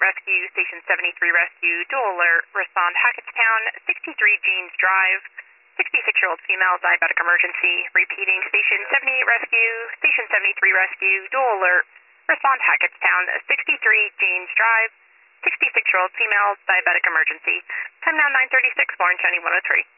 Rescue, Station 73 Rescue, dual alert, respond Hackettstown, 63 Jeans Drive, 66-year-old female, diabetic emergency. Repeating, Station 78 Rescue, Station 73 Rescue, dual alert, respond Hackettstown, 63 Jeans Drive, 66-year-old female, diabetic emergency. Time now 9:36, Orange County 103.